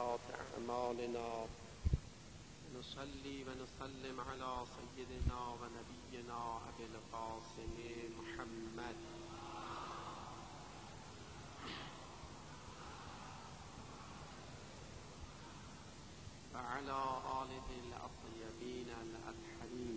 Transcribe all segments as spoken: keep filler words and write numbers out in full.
سيئات أعمالنا. نصلي ونسلم على سيدنا ونبينا أبي القاسم محمد وعلى آله الطيبين الأطهرين.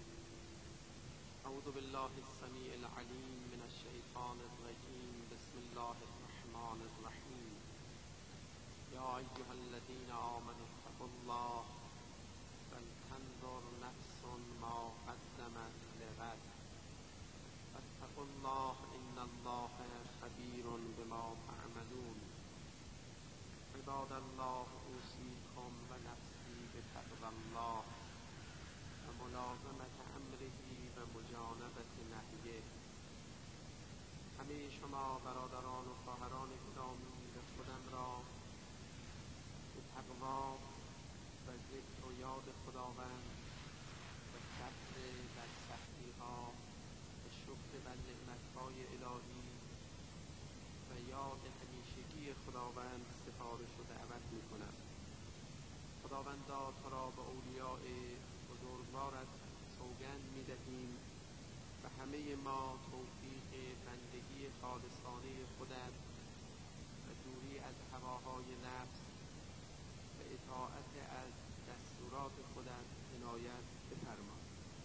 أعوذ بالله السميع العليم من الشيطان الرجيم. بسم الله الرحمن الرحيم. يا أيها الذين آمنوا اتقوا الله ولتنظر نفس ما قدمت لغد واتقوا الله إن الله خبير بما تعملون. عباد الله، أوصيكم ونفسي بتقوى الله وملازمة أمره ومجانبة نهيه. همه شما برادران و خواهران گرامی به خودم را به تقوا و ذکر و یاد خداوند و صبر بر سختی‌ها و شکر بر نعمت‌های الهی و یاد همیشگی خداوند سفارش و دعوت می‌کنم. خداوندا، تو را به اولیاء بزرگوارت سوگند می‌دهیم و همه ما توفیق بندگی خالصانه خودت و دوری از هواهای نفس و اطاعت از دستورات خودت عنایت بفرما.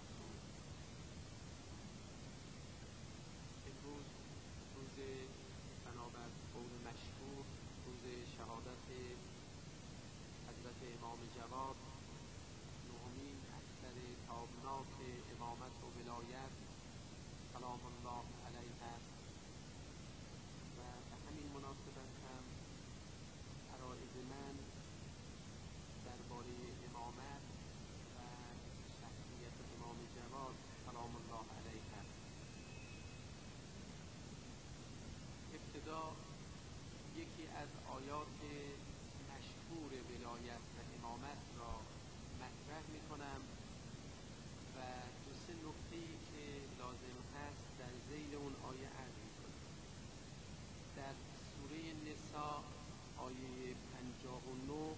امروز روز بنابر قول مشهور روز شهادت حضرت امام جواد، نهمین اختر تابناک امامت و ولایت سلام الله علیه است و به همین مناسبت هم عرایض من درباره امامت و شخصیت امام جواد سلام الله علیه است. ابتدا یکی از آیات مشهور ولایت و امامت را مطرح می کنم و دو سه نکته‌ای که لازم هست در ذیل اون آیه عرض می کنم. در سوره نساء آیه پنجاه و نه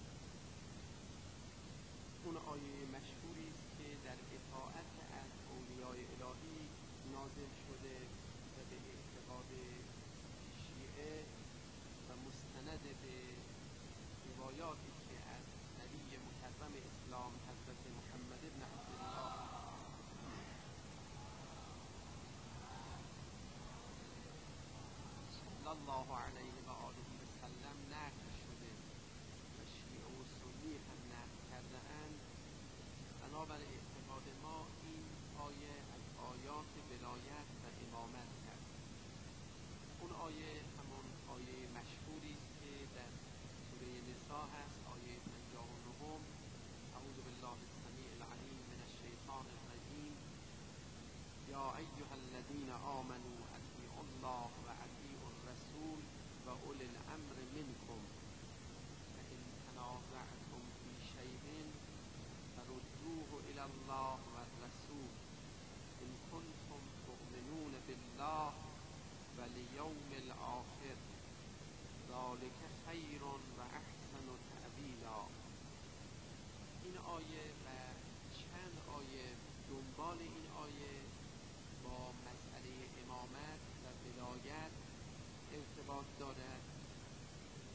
اون آیه مشهوری است که در اطاعت از اولیاء الهی نازل شده و به اعتقاد شیعه و مستند به روایاتی که از نبی مکرم اسلام حضرت محمد بن عبدالله صلی الله علیه و آله و سلم نقل شده و شیعه و سنی هم نقل کرده اند. بنابر اعتقاد ما این آیه از آیات ولایت و امامت هست. اون آیه همون آیه مشهوری است که در سوره نساء هست، آیه پنجاه و نه. اعوذ بالله السمیع العلیم من الشیطان الرجیم. یا ایها الذین آمنوا اطیعوا الله و اطیعوا الرسول و اولی الامر منکم فان تنازعتم فی شیء فردوه الی الله و الرسول ان کنتم تؤمنون بالله والیوم الآخر ذلک خیر و احسن تأویلا. این آیه و چند آیه دنبال این آیه با مسئله امامت و ولایت ارتباط دارد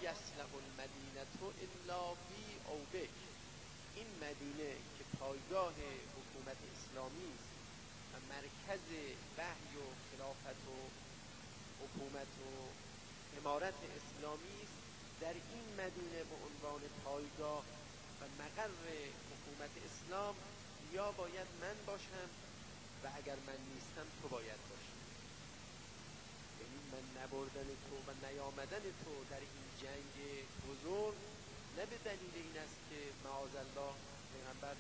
یصلح المدینه الا بی او بک. این مدینه که پایگاه حکومت اسلامی است و مرکز وحی و خلافت و حکومت و امارت اسلامی است، در این مدینه به عنوان پایگاه و مقر حکومت اسلام یا باید من باشم و اگر من نیستم تو باید باشی. یعنی من نبردن تو و نیامدن تو در این جنگ بزرگ نه به دلیل این است که معاذالله پیغمبر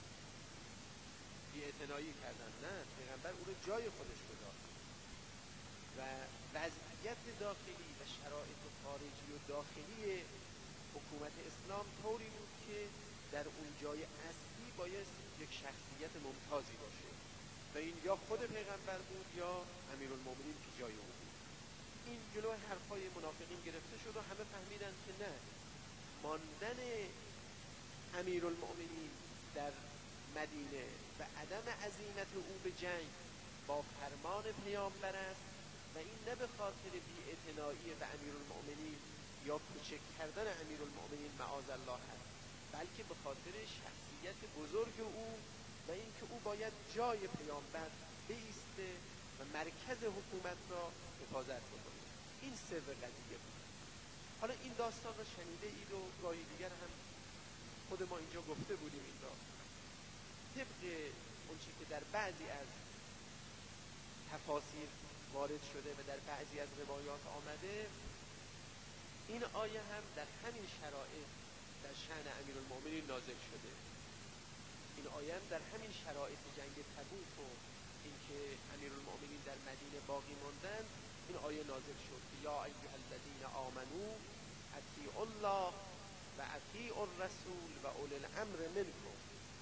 بی‌اعتنایی کردن، نه، پیغمبر او رو جای خودش گذاشت و وضعیت داخلی و شرایط خارجی و داخلی حکومت اسلام طوری بود که در اون جای اصلی باید یک شخصیت ممتازی باشه و این یا خود پیغمبر بود یا امیرالمومنین که جای او بود. این جلو حرفای منافقین گرفته شد و همه فهمیدن که نه، ماندن امیرالمومنین در مدینه و عدم عزیمت او به جنگ با فرمان پیامبر است و این نه به خاطر بی‌اعتنایی به امیرالمومنین یا کوچک کردن امیرالمومنین معاذالله هست، بلکه به خاطر شخصیت بزرگ او و اینکه او باید جای پیامبر بایسته و مرکز حکومت را حفاظت بکنه. این سر قضیه بود. حالا این داستان را شنیده اید و گاهی دیگر هم خود ما اینجا گفته بودیم این را. طبق اونچه که در بعضی از تفاسیر وارد شده و در بعضی از روایات آمده، این آیه هم در همین شرایط در شأن امیرالمومنین نازل شده. این آیه هم در همین شرایط جنگ تبوک و اینکه امیرالمومنین در مدینه باقی ماندند، این آیه نازل شد که یا ایها الذین آمنو اطیعوا الله و اطیعوا الرسول و اولی الامر منکم.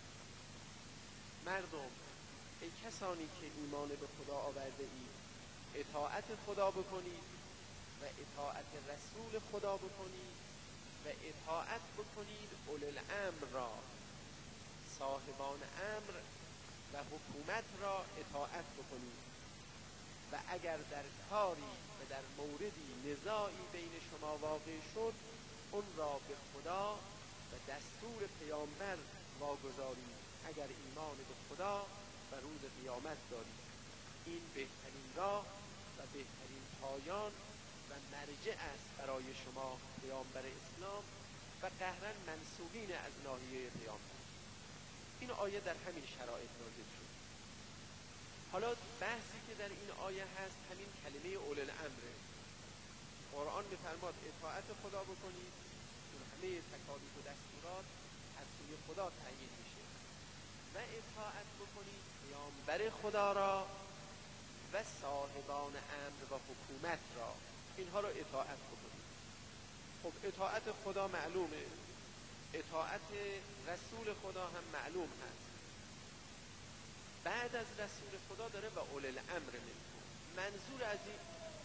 مردم، ای کسانی که ایمان به خدا آورده اید، اطاعت خدا بکنید و اطاعت رسول خدا بکنید و اطاعت بکنید اولی الامر را، صاحبان امر و حکومت را اطاعت بکنید و اگر در کاری و در موردی نزاعی بین شما واقع شد، اون را به خدا و دستور پیامبر واگذارید اگر ایمان به خدا و روز قیامت دارید. این بهترین راه و بهترین پایان و مرجع است برای شما پیامبر اسلام و قهرن منسوبین از ناحیه پیامبر. این آیه در همین شرایط نازل شد. حالا بحثی که در این آیه هست همین کلمه اولی الامره. قرآن می‌فرماد اطاعت خدا بکنید، اون همه تکالیف و دستورات از سوی خدا تعیین میشه و اطاعت بکنید پیامبر خدا را و صاحبان امر و حکومت را، اینها را اطاعت بکنید. خب اطاعت خدا معلومه، اطاعت رسول خدا هم معلوم هست. بعد از رسول خدا داره و اولی الامر منکم. منظور از این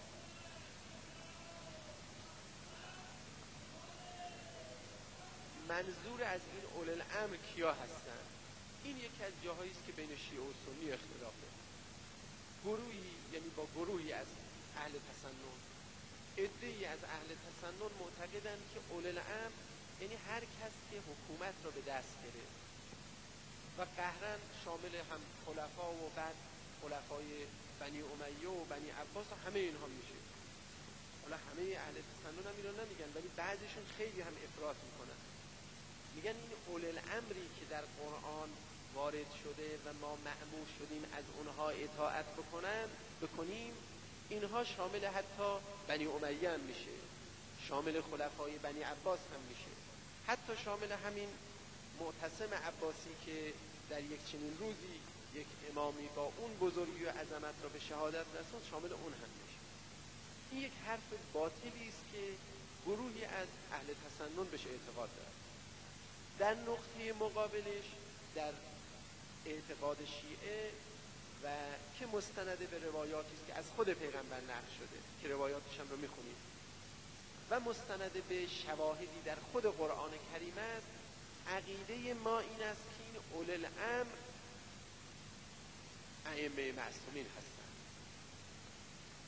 منظور از این اولی الامر کیا هستن؟ این یکی از جاهایی است که بین شیعه و سنی اختلافه. گروهی، یعنی با گروهی از اهل تسنن، عده‌ای از اهل تسنن معتقدند که اولی الامر یعنی هر کس که حکومت را به دست گرفت و قهرن شامل هم خلفا و بعد خلفای بنی امیه و بنی عباس و همه اینها میشه. حالا همه اهل تسنن هم اینو نمیگن، ولی بعضیشون خیلی هم افراط میکنن، میگن این اولی الامری که در قرآن وارد شده و ما مأمور شدیم از اونها اطاعت بکنن بکنیم، اینها شامل حتی بنی امیه هم میشه، شامل خلفای بنی عباس هم میشه، حتی شامل همین معتصم عباسی که در یک چنین روزی یک امامی با اون بزرگی و عظمت را به شهادت رسوند، شامل اون هم میشه. این یک حرف باطلی است که گروهی از اهل تسنن بهش اعتقاد دارند. در نقطه مقابلش در اعتقاد شیعه و که مستند به روایاتی است که از خود پیغمبر نقل شده که روایاتش هم رو میخونید و مستند به شواهدی در خود قرآن کریم است، عقیده ما این است که این اولی الامر ائمه معصومین هستند.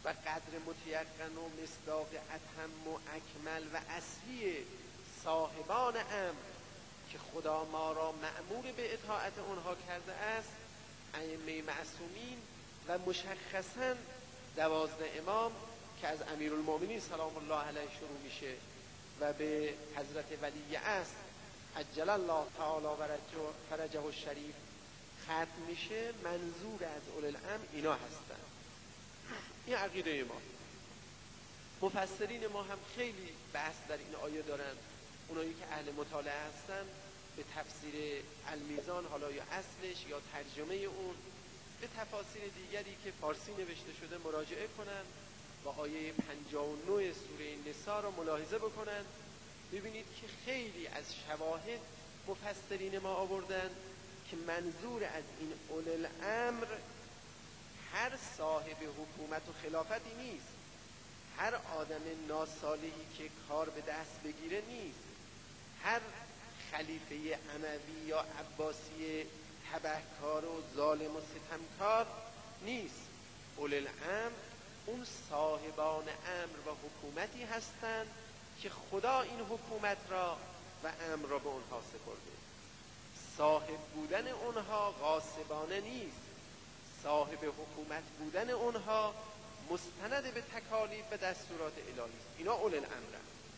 و قدر متیقن و مصداق اتم و اکمل و اصلی صاحبان امر که خدا ما را مأمور به اطاعت اونها کرده است ائمه معصومین و مشخصاً دوازده امام که از امیرالمؤمنین سلام الله علیه شروع میشه و به حضرت ولی عصر عجل الله تعالی فرجه الشریف ختم میشه، منظور از اولي الامر اینا هستن. این عقیده ما. مفسرین ما هم خیلی بحث در این آیه دارن. اونایی که اهل مطالعه هستن به تفسیر المیزان، حالا یا اصلش یا ترجمه اون، به تفاسیر دیگری که فارسی نوشته شده مراجعه کنن و آیه پنجاه و نه سوره نساء را ملاحظه بکنن. ببینید که خیلی از شواهد مفسرین ما آوردن که منظور از این اولي الامر هر صاحب حکومت و خلافتی نیست، هر آدم ناصالحی که کار به دست بگیره نیست، هر خلیفه اموی یا عباسی تبهکار و ظالم و ستمکار نیست. اولي الامر اون صاحبان امر و حکومتی هستند که خدا این حکومت را و امر را به اونها سپرده. صاحب بودن اونها غاصبانه نیست، صاحب حکومت بودن اونها مستند به تکالیف و دستورات الهی است. اینا اولي الامر.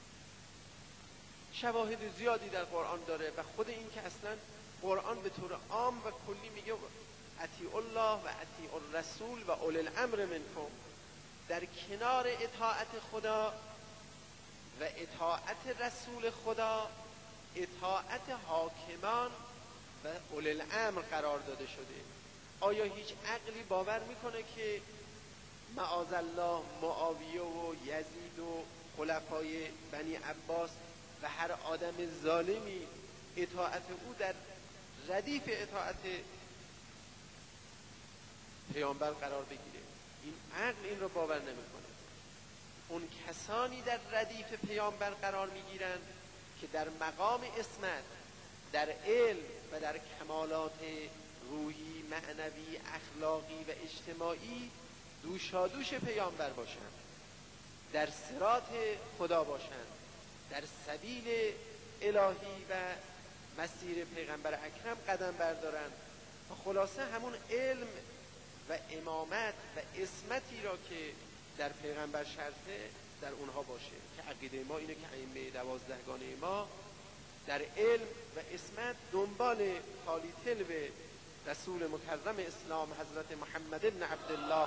شواهد زیادی در قرآن داره و خود این که اصلا قرآن به طور عام و کلی میگه اطیعوا الله و اطیعوا الرسول و اولي الامر منکم. در کنار اطاعت خدا و اطاعت رسول خدا اطاعت حاکمان و اولي الامر قرار داده شده. آیا هیچ عقلی باور میکنه که معاذالله معاویه و یزید و خلفای بنی عباس و هر آدم ظالمی اطاعت او در ردیف اطاعت پیامبر قرار بگیره؟ این عقل این رو باور نمیکنه. اون کسانی در ردیف پیامبر قرار میگیرن که در مقام عصمت، در علم و در کمالات روحی، معنوی، اخلاقی و اجتماعی دوشادوش پیامبر باشن، در صراط خدا باشن، در سبیل الهی و مسیر پیغمبر اکرم قدم بردارن و خلاصه همون علم و امامت و عصمتی را که در پیغمبر شرطه در اونها باشه. که عقیده ما اینه که ائمه دوازدهگانه ما در علم و عصمت دنبال تالی تلو رسول مکرم اسلام حضرت محمد بن عبدالله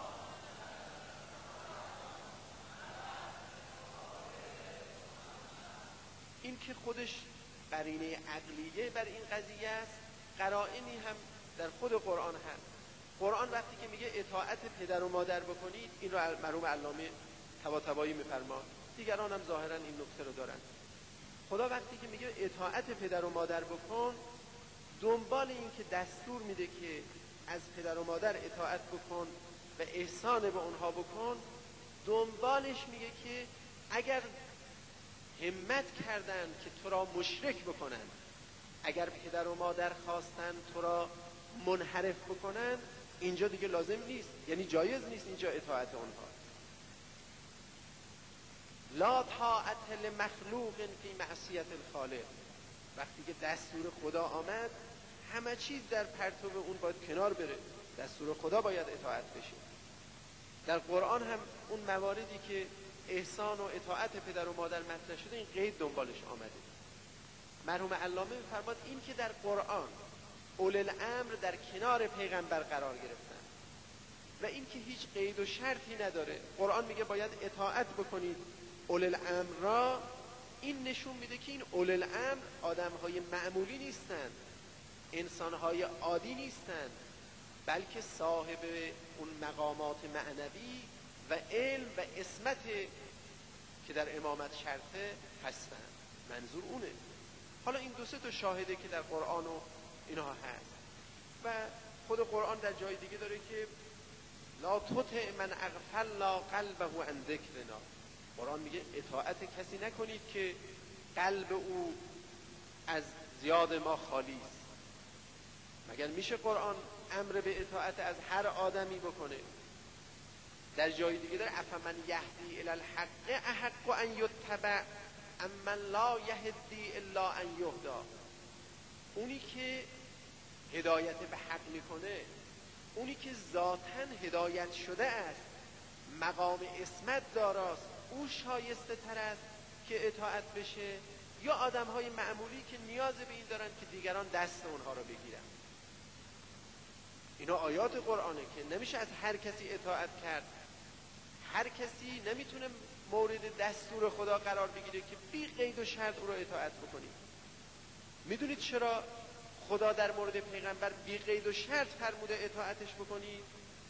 این که خودش قرینه عقلیه بر این قضیه است. قرائنی هم در خود قرآن هست. قرآن وقتی که میگه اطاعت پدر و مادر بکنید، این رو مرحوم علامه طباطبایی میفرمان، دیگران هم ظاهرا این نکته رو دارن. خدا وقتی که میگه اطاعت پدر و مادر بکن، دنبال این که دستور میده که از پدر و مادر اطاعت بکن و احسان به اونها بکن، دنبالش میگه که اگر همت کردن که تو را مشرک بکنن، اگر پدر و مادر خواستن تو را منحرف بکنن، اینجا دیگه لازم نیست، یعنی جایز نیست اینجا اطاعت اونها. لا طاعت لمخلوق فی معصیت الخالق. وقتی که دستور خدا آمد، همه چیز در پرتو اون باید کنار بره، دستور خدا باید اطاعت بشه. در قرآن هم اون مواردی که احسان و اطاعت پدر و مادر مطرح شده، این قید دنبالش آمده. مرحوم علامه فرماد این که در قرآن اولي الامر در کنار پیغمبر قرار گرفتن و این که هیچ قید و شرطی نداره، قرآن میگه باید اطاعت بکنید اولي الامر را، این نشون میده که این اولي الامر آدمهای معمولی نیستن، انسانهای عادی نیستن، بلکه صاحب اون مقامات معنوی و علم و عصمت که در امامت شرطه هستن. منظور اونه. حالا این دو سه تا شاهده که در قرآن و اینها هست و خود قرآن در جای دیگه داره که لا تطع من اغفلنا قلبه عن ذکرنا. قرآن میگه اطاعت کسی نکنید که قلب او از یاد ما خالی است. مگر میشه قرآن امر به اطاعت از هر آدمی بکنه؟ در جای دیگه داره افمن یهدی الی الحق احق ان یتبع اما لا یهدی الا ان یهدا. اونی که هدایت به حق میکنه، اونی که ذاتاً هدایت شده است، مقام عصمت داراست، او شایسته تر است که اطاعت بشه یا آدم های معمولی که نیاز به این دارن که دیگران دست اونها رو بگیرن؟ اینا آیات قرآنه که نمیشه از هر کسی اطاعت کرد. هر کسی نمیتونه مورد دستور خدا قرار بگیره که بی قید و شرط او رو اطاعت بکنید. میدونید چرا خدا در مورد پیغمبر بی قید و شرط فرموده اطاعتش بکنید؟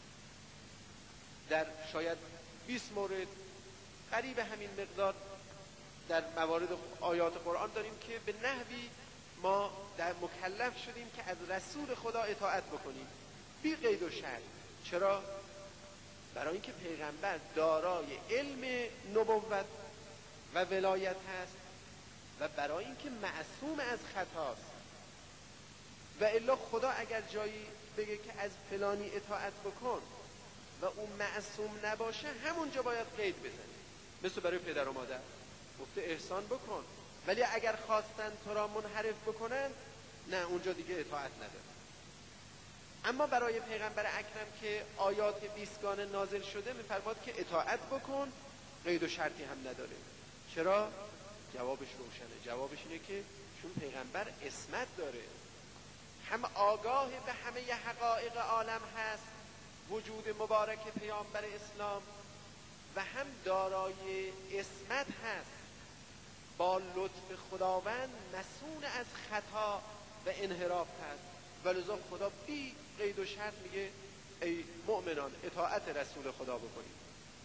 در شاید بیست مورد قریب همین مقدار در موارد آیات قرآن داریم که به نحوی ما در مکلف شدیم که از رسول خدا اطاعت بکنیم بی قید و شرط. چرا؟ برای اینکه پیغمبر دارای علم نبوت و ولایت هست و برای اینکه معصوم از خطاست. و الا خدا اگر جایی بگه که از فلانی اطاعت بکن و اون معصوم نباشه، همونجا باید قید بزنی. مثل برای پدر و مادر گفته احسان بکن، ولی اگر خواستن تو را منحرف بکنن، نه، اونجا دیگه اطاعت نداره. اما برای پیغمبر اکرم که آیات بیستگانه نازل شده میفرماد که اطاعت بکن، قید و شرطی هم نداره. چرا؟ جوابش روشنه. جوابش اینه که چون پیغمبر عصمت داره، هم آگاه به همه حقایق عالم هست، وجود مبارک پیامبر اسلام، و هم دارای عصمت هست، با لطف خداوند مسئول از خطا و انحراف هست. ولذا خدا بی قید و شرط میگه ای مؤمنان اطاعت رسول خدا بکنید.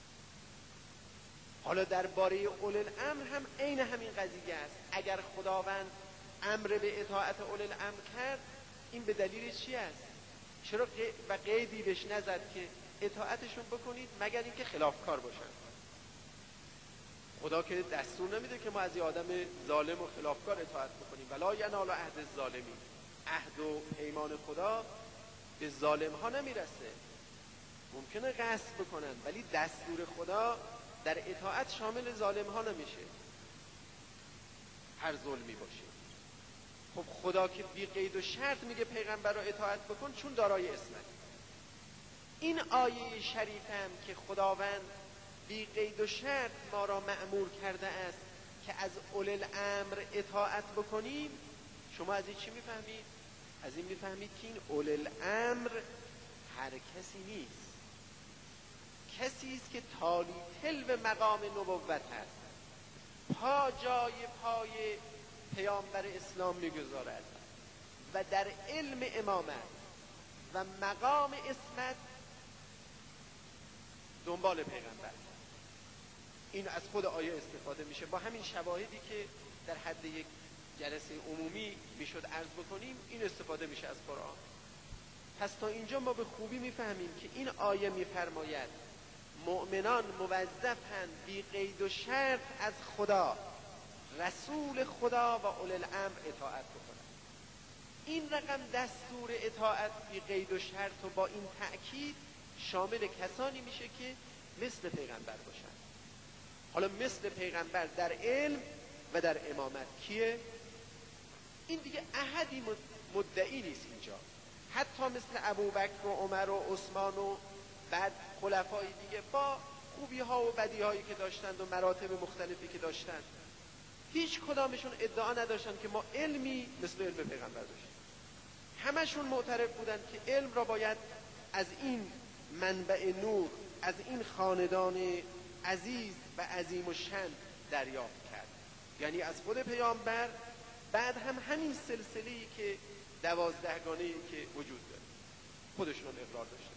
حالا درباره اولی الامر هم عین همین قضیه است. اگر خداوند امر به اطاعت اولی الامر کرد، این به دلیل چی است؟ چرا و قیدی بهش نزد که اطاعتشون بکنید مگر اینکه خلافکار باشن؟ خدا که دستور نمیده که ما از یه آدم ظالم و خلافکار اطاعت بکنیم. ولا ینال عهد الظالمین. عهد و پیمان خدا به ظالم ها نمیرسه. ممکنه قصد بکنن ولی دستور خدا در اطاعت شامل ظالم ها نمیشه، هر ظلمی باشه. خب خدا که بی قید و شرط میگه پیغمبر رو اطاعت بکن چون دارای عصمت. این آیه شریف هم که خداوند بی قید و شرط ما را مأمور کرده است که از اولی الامر اطاعت بکنیم، شما از این چی میفهمید؟ از این میفهمید که این اولی الامر هر کسی نیست، کسی است که تالی تلو مقام نبوت هست، پا جای پای پیامبر اسلام میگذارد و در علم امامت و مقام عصمت دنبال پیغمبر. این از خود آیه استفاده میشه. با همین شواهدی که در حد یک جلسه عمومی میشد عرض بکنیم، این استفاده میشه از قرآن. پس تا اینجا ما به خوبی میفهمیم که این آیه میفرماید مؤمنان موظفند بی قید و شرط از خدا، رسول خدا و اولی الامر اطاعت بکنند. این رقم دستور اطاعت بی قید و شرط و با این تأکید شامل کسانی میشه که مثل پیغمبر باشن. حالا مثل پیغمبر در علم و در امامت کیه؟ این دیگه احدی مدعی نیست اینجا. حتی مثل ابوبکر و عمر و عثمان و بعد خلفای دیگه با خوبی ها و بدی هایی که داشتند و مراتب مختلفی که داشتند، هیچ کدامشون ادعا نداشتن که ما علمی مثل علم پیغمبر داشتیم. همشون معترف بودن که علم را باید از این منبع نور، از این خاندان عزیز و عظیم و شن دریافت کرد. یعنی از خود پیامبر، بعد هم همین سلسله‌ای که دوازدهگانه‌ای که وجود داره خودشون اقرار داشتن.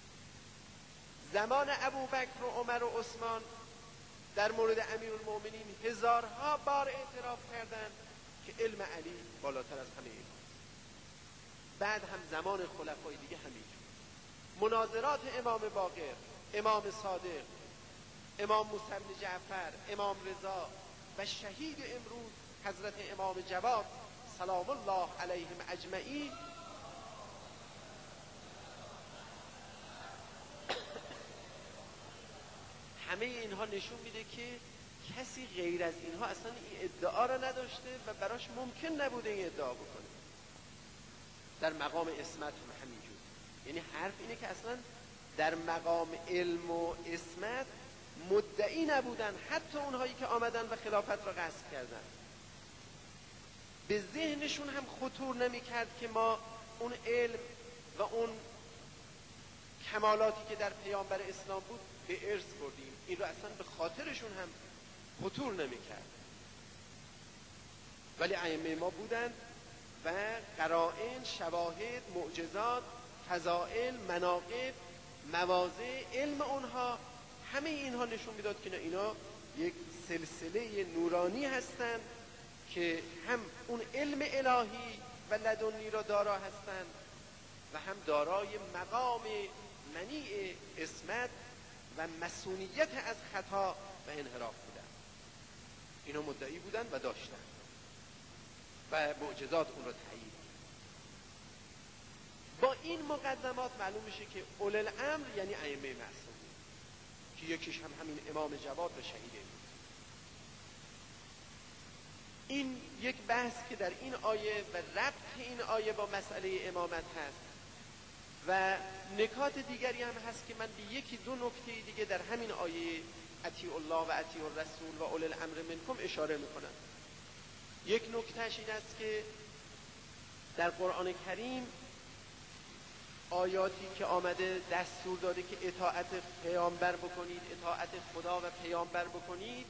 زمان ابوبکر و عمر و عثمان در مورد امیرالمؤمنین هزارها بار اعتراف کردند که علم علی بالاتر از همه اینها. بعد هم زمان خلفای دیگه همینجور. مناظرات امام باقر، امام صادق، امام موسی بن جعفر، امام رضا و شهید امروز حضرت امام جواد سلام الله علیهم اجمعین، همه اینها نشون میده که کسی غیر از اینها اصلا این ادعا را نداشته و براش ممکن نبوده این ادعا بکنه. در مقام عصمت هم همینجور. یعنی حرف اینه که اصلا در مقام علم و عصمت مدعی نبودن، حتی اونهایی که آمدن و خلافت را غصب کردن. به ذهنشون هم خطور نمی کرد که ما اون علم و اون کمالاتی که در پیامبر اسلام بود به ارث بردیم. این را اصلا به خاطرشون هم خطور نمی کرد. ولی ائمه ما بودند و قرائن، شواهد، معجزات، فضائل، مناقب، مواضع، علم اونها، همه اینها نشون میداد که اینا یک سلسله نورانی هستند که هم اون علم الهی و لدنی را دارا هستند و هم دارای مقام منیع عصمت و مسئولیت از خطا و انحراف بودند. اینا مدعی بودند و داشتند و معجزات اون را تایید. با این مقدمات معلوم میشه که اولو الامر یعنی ائمه معصومین که یکیش هم همین امام جواد و شهید بود. این یک بحث که در این آیه و ربط این آیه با مسئله امامت هست و نکات دیگری هم هست که من به یکی دو نکته دیگه در همین آیه اطیعوا الله و اطیعوا الرسول و اولو الامر منکم اشاره میکنم. یک نکتهش این است که در قرآن کریم آیاتی که آمده دستور داده که اطاعت پیامبر بکنید، اطاعت خدا و پیامبر بکنید،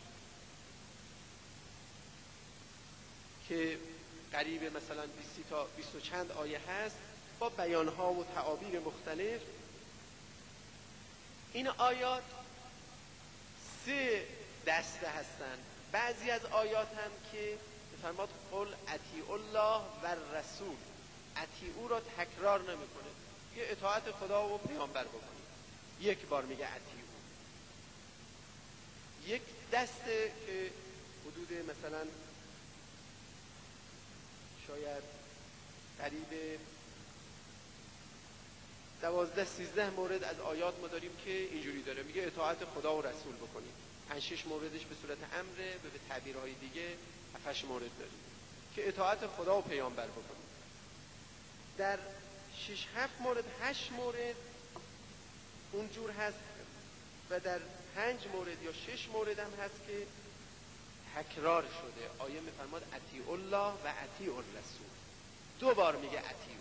که قریب مثلا بیست تا بیست و چند آیه هست با بیانها و تعابیر مختلف. این آیات سه دسته هستند. بعضی از آیات هم که فرماد قل اطیعوا الله و الرسول، اطیعو را تکرار نمیکنه، یه اطاعت خدا و پیامبر بکنید، یک بار میگه اطیعو. یک دسته که حدود مثلا شاید قریب دوازده سیزده مورد از آیات ما داریم که اینجوری داره، میگه اطاعت خدا و رسول بکنید. پنج شش موردش به صورت امره، به تعبیرهای دیگه هفت مورد داریم که اطاعت خدا و پیامبر بکنید. در شش هفت مورد هشت مورد اونجور هست و در پنج مورد یا شش مورد هم هست که تکرار شده. آیه میفرماد اطیعوا الله و اطیعوا الرسول، دو بار میگه اطیعوا.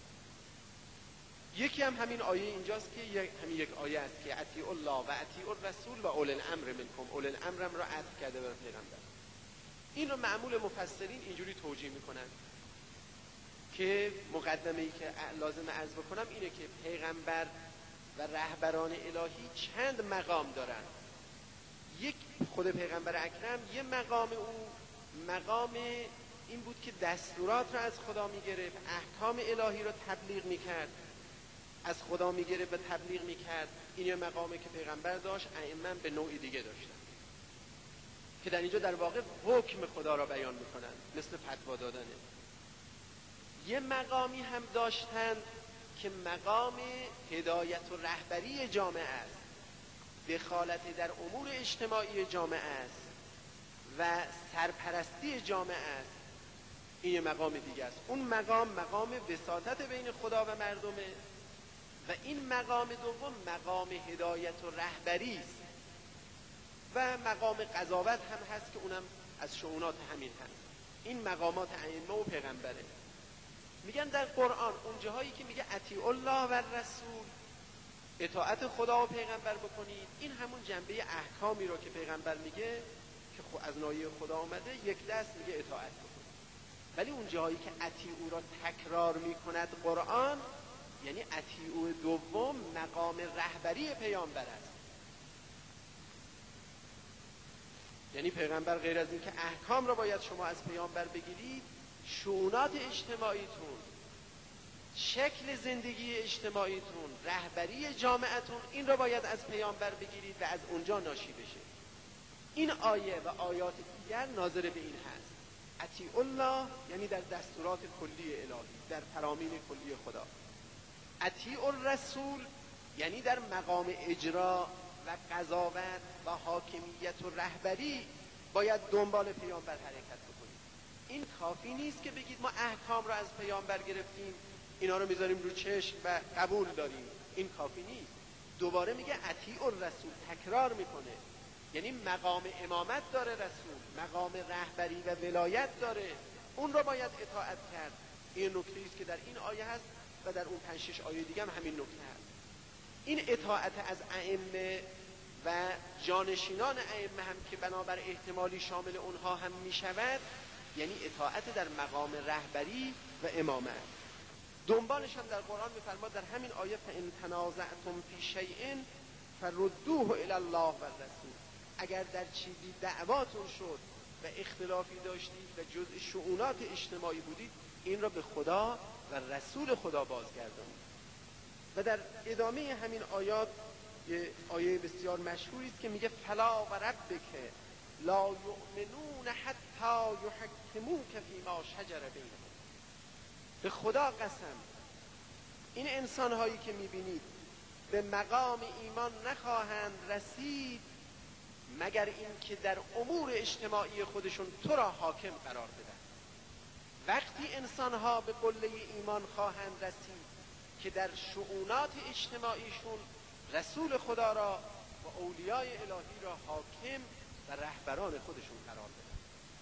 یکی هم همین آیه اینجاست که همین یک آیه است که اطیعوا الله و اطیعوا الرسول و اولو الامر منکم، اولو الامر را عطف کرده بر پیغمبر. این رو معمول مفسرین اینجوری توجیه میکنن که مقدمه ای که لازم عرض بکنم اینه که پیغمبر و رهبران الهی چند مقام دارن. یک خود پیغمبر اکرم یه مقام، او مقام این بود که دستورات را از خدا میگرفت، احکام الهی را تبلیغ میکرد، از خدا میگرفت و تبلیغ میکرد. این یه مقامی که پیغمبر داشت، ائمه به نوعی دیگه داشتن که در اینجا در واقع حکم خدا را بیان میکنن، مثل فتوا دادنه. یه مقامی هم داشتن که مقام هدایت و رهبری جامعه است، دخالت در امور اجتماعی جامعه است و سرپرستی جامعه است. این یه مقام دیگه است. اون مقام مقام وساطت بین خدا و مردمه و این مقام دوم مقام هدایت و رهبری است و مقام قضاوت هم هست که اونم از شؤونات همین هست. این مقامات ائمه و پیغمبره. میگن در قرآن اون جاهایی که میگه اطیعوا الله و الرسول، اطاعت خدا و پیغمبر بکنید، این همون جنبه احکامی رو که پیغمبر میگه که از ناحیه خدا آمده، یک دست میگه اطاعت بکنید. ولی اون جاهایی که اطیعو را تکرار میکند قرآن، یعنی اطیعو دوم مقام رهبری پیامبر است. یعنی پیغمبر غیر از این که احکام را باید شما از پیامبر بگیرید، شؤونات اجتماعیتون، شکل زندگی اجتماعیتون، رهبری جامعتون، این را باید از پیامبر بگیرید و از اونجا ناشی بشه. این آیه و آیات دیگر ناظر به این هست. اطیعوا الله یعنی در دستورات کلی الهی، در فرامین کلی خدا. اطیعوا الرسول یعنی در مقام اجرا و قضاوت و حاکمیت و رهبری باید دنبال پیامبر حرکت بکنیم. این کافی نیست که بگید ما احکام را از پیامبر گرفتیم، اینا رو میذاریم رو چشم و قبول داریم. این کافی نیست. دوباره میگه اطیع الرسول، تکرار میکنه. یعنی مقام امامت داره رسول، مقام رهبری و ولایت داره، اون رو باید اطاعت کرد. این نکته است که در این آیه هست و در اون پنج شش آیه دیگه هم همین نکته هست. این اطاعت از ائمه و جانشینان ائمه هم که بنابر احتمالی شامل اونها هم میشود، یعنی اطاعت در مقام رهبری و امامت. دنبالش هم در قرآن میفرماد در همین آیه فإن تنازعتم فی شیء فردوه الی الله و الرسول. اگر در چیزی دعواتون شد و اختلافی داشتید و جزء شؤونات اجتماعی بودید، این را به خدا و رسول خدا بازگردانید. و در ادامه همین آیات یه آیه بسیار مشهوری است که میگه فلا و ربک لا یؤمنون حتی یحکموک فیما شجر بینهم. به خدا قسم این انسان‌هایی که می‌بینید به مقام ایمان نخواهند رسید مگر اینکه در امور اجتماعی خودشون تو را حاکم قرار بدن. وقتی انسان‌ها به قله ایمان خواهند رسید که در شؤونات اجتماعیشون رسول خدا را و اولیای الهی را حاکم و رهبران خودشون قرار بدن.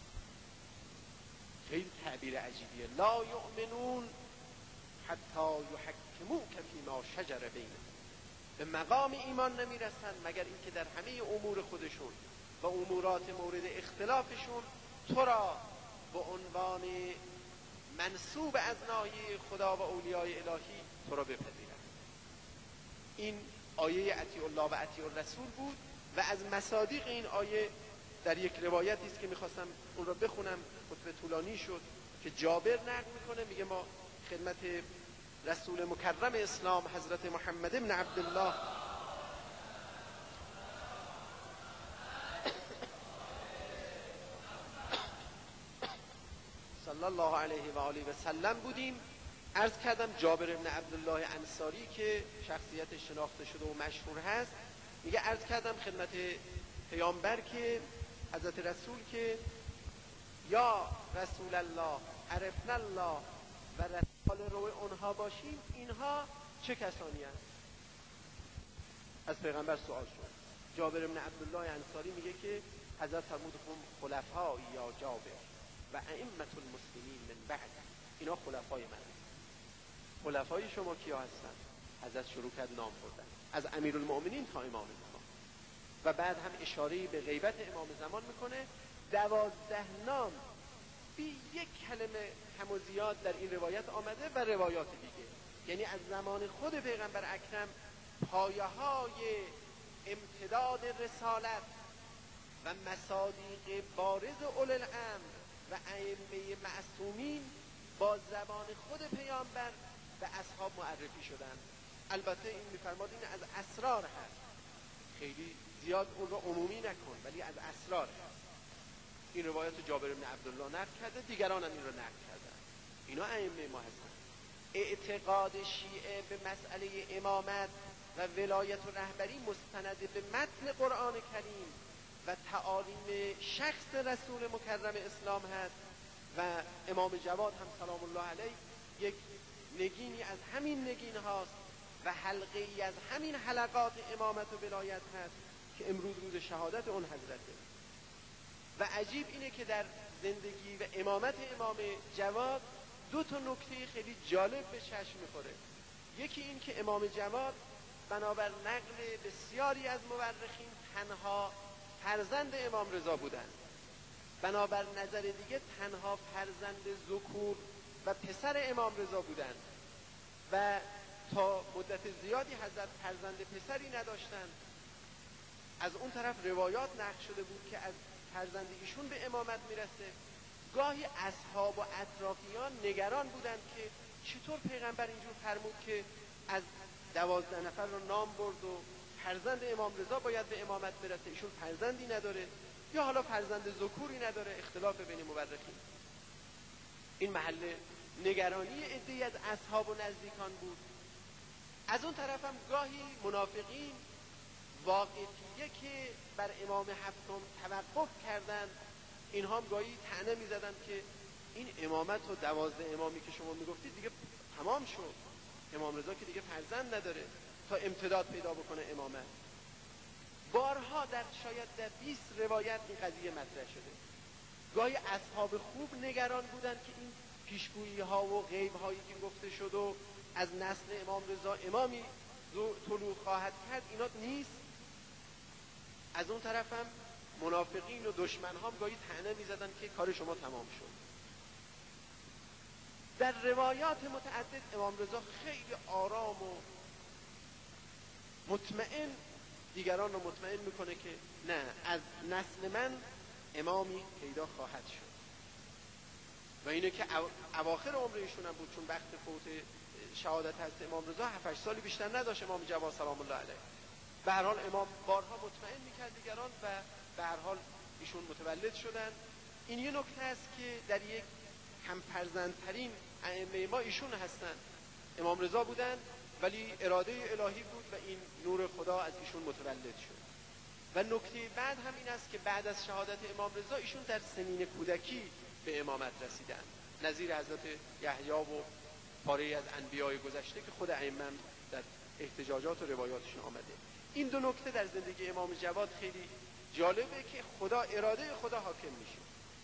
خیلی تعبیر عجیبیه. لا یؤمنون حتی یحکموک فیما شجر بینهم. به مقام ایمان نمیرسن مگر اینکه در همه امور خودشون و امورات مورد اختلافشون تو را به عنوان منسوب از ناحیه خدا و اولیای الهی تو را بپذیرن. این آیه اطیع الله و اطیع الرسول بود و از مصادیق این آیه در یک روایتی است که میخواستم اون را بخونم، خطبه طولانی شد، که جابر نقل میکنه، میگه ما خدمت رسول مکرم اسلام حضرت محمد بن عبدالله صلی الله علیه و آله و سلم بودیم. عرض کردم جابر بن عبدالله انصاری که شخصیت شناخته شده و مشهور هست، میگه عرض کردم خدمت پیامبر که حضرت رسول که یا رسول الله عرفنا الله و رسول روی اونها باشیم، اینها چه کسانی هست؟ از پیغمبر سوال شد. جابر بن عبدالله انصاری میگه که حضرت فرمود هم خلفای یا جابر و ائمه المسلمین من بعد. اینا خلفای من. خلفای شما کیا هستن؟ حضرت شروع کرد نام بردن از امیرالمؤمنین تا امام زمان و بعد هم اشاره به غیبت امام زمان میکنه. دوازده نام بی یک کلمه کم و زیاد در این روایت آمده و روایات دیگه. یعنی از زمان خود پیغمبر اکرم پایه های امتداد رسالت و مصادیق بارز اولي الامر و ائمه معصومین با زبان خود پیامبر به اصحاب معرفی شدن. البته این میفرماد این از اسرار هست، خیلی زیاد اون رو عمومی نکن، ولی از اسرار هست. این روایت جابر بن عبدالله نقل کرده، دیگران هم این رو نقل کردن. اینا ائمه ما هستن. اعتقاد شیعه به مسئله امامت و ولایت و رهبری مستند به متن قرآن کریم و تعالیم شخص رسول مکرم اسلام هست و امام جواد هم سلام الله علیه یک نگینی از همین نگین هاست و حلقه ای از همین حلقات امامت و ولایت هست که امروز روز شهادت اون حضرته. و عجیب اینه که در زندگی و امامت امام جواد دو تا نکته خیلی جالب به چشم میخوره. یکی این که امام جواد بنابر نقل بسیاری از مورخین تنها فرزند امام رضا بودند. بنابر نظر دیگه تنها فرزند ذکور و پسر امام رضا بودند و تا مدت زیادی حضرت فرزند پسری نداشتند. از اون طرف روایات نقل شده بود که از فرزند ایشون به امامت میرسه. گاهی اصحاب و اطرافیان نگران بودند که چطور پیغمبر اینجور فرمود که از دوازده نفر رو نام برد و فرزند امام رضا باید به امامت برسه، ایشون فرزندی نداره یا حالا فرزند ذکوری نداره. اختلاف بین مورخین. این محل نگرانی عده‌ای از اصحاب و نزدیکان بود. از اون طرف هم گاهی منافقین واقعیه که بر امام هفتم توقف کردن، اینها هم گاهی طعنه میزدن که این امامت و دوازده امامی که شما میگفتید دیگه تمام شد، امام رضا که دیگه فرزند نداره تا امتداد پیدا بکنه امامت. بارها در شاید در بیست روایت این قضیه مطرح شده. گاهی اصحاب خوب نگران بودن که این پیشگویی ها و غیب هایی که گفته شد و از نسل امام رضا امامی طلوع خواهد کرد اینا نیست. از اون طرف هم منافقین و دشمن ها گاهی طعنه میزدن که کار شما تمام شد. در روایات متعدد امام رضا خیلی آرام و مطمئن دیگران رو مطمئن میکنه که نه، از نسل من امامی پیدا خواهد شد. و اینه که اواخر عمر ایشون هم بود، چون وقت فوت شهادت حضرت امام رضا هفت هشت سالی بیشتر نداشت امام جواد سلام الله علیه. به هر حال امام بارها مطمئن میکرد دیگران و به هر حال ایشون متولد شدن. این یه نکته است که در یک همپرزندترین ائمه ما ایشون هستن. امام رضا بودن ولی اراده الهی بود و این نور خدا از ایشون متولد شد. و نکته بعد هم این است که بعد از شهادت امام رضا ایشون در سنین کودکی به امامت رسیدن، نظیر حضرت یحیی و پاره از انبیای گذشته که خود ائمه در احتجاجات و روایاتشون آمده. این دو نکته در زندگی امام جواد خیلی جالبه که خدا اراده خدا حاکم میشه،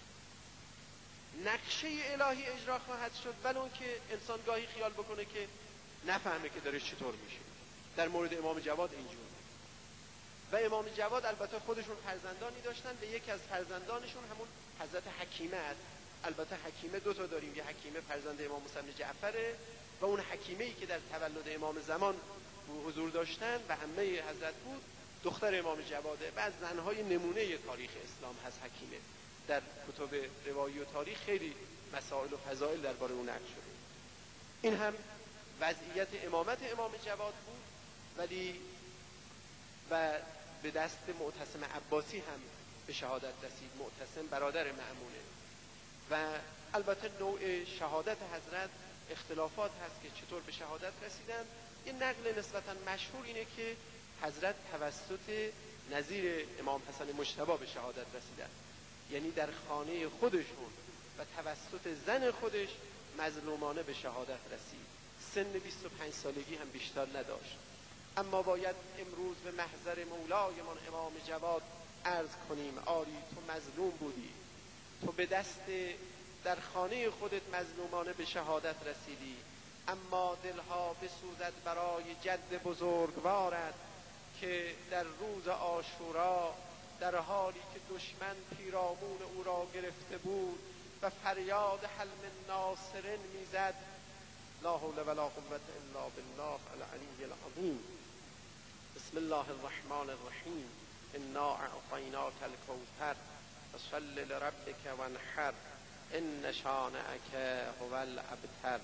نقشه الهی اجرا خواهد شد، ولو که انسان گاهی خیال بکنه که نفهمه که داره چطور میشه. در مورد امام جواد اینجور. و امام جواد البته خودشون فرزندانی داشتن، به یکی از فرزندانشون همون حضرت حکیمه است. البته حکیمه دو تا داریم، یه حکیمه فرزند امام موسی بن جعفره و اون حکیمه ای که در تولد امام زمان حضور داشتن و عمه حضرت بود دختر امام جواده. و از زنهای نمونه تاریخ اسلام هست حکیمه. در کتب روایی و تاریخ خیلی مسائل و فضائل درباره اون نقل شده. این هم وضعیت امامت امام جواد بود، ولی و به دست معتصم عباسی هم به شهادت رسید. معتصم برادر مأمونه. و البته نوع شهادت حضرت اختلافات هست که چطور به شهادت رسیدن. یه نقل نسبتا مشهور اینه که حضرت توسط نظیر امام حسن مجتبی به شهادت رسیدن، یعنی در خانه خودشون و توسط زن خودش مظلومانه به شهادت رسید. سن بیست و پنج سالگی هم بیشتر نداشت. اما باید امروز به محضر مولایمان امام جواد عرض کنیم آری تو مظلوم بودی، تو به دست در خانه خودت مظلومانه به شهادت رسیدی، اما دلها بسوزد برای جد بزرگوارت که در روز عاشورا در حالی که دشمن پیرامون او را گرفته بود و فریاد حلم ناصرین میزد. لا حول ولا قوة الا بالله العلی العظیم. بسم الله الرحمن الرحیم. انا اعطیناک الکوثر فصل لربک وانحر ان شانئک هو الابتر.